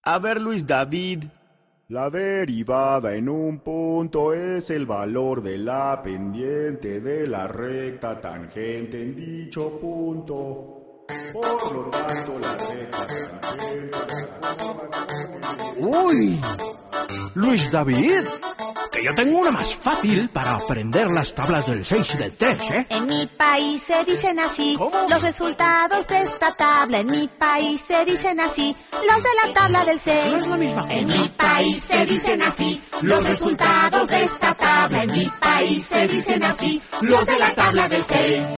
A ver, Luis David. La derivada en un punto es el valor de la pendiente de la recta tangente en dicho punto. Por lo tanto, la recta tangente... ¡Uy! Luis David, que yo tengo una más fácil para aprender las tablas del 6 y del 3, ¿eh? En mi país se dicen así. ¿Cómo? Los resultados de esta tabla. En mi país se dicen así. Los de la tabla del 6. No es la misma. En mi país se dicen así. Los resultados de esta tabla. En mi país se dicen así. Los de la tabla del 6.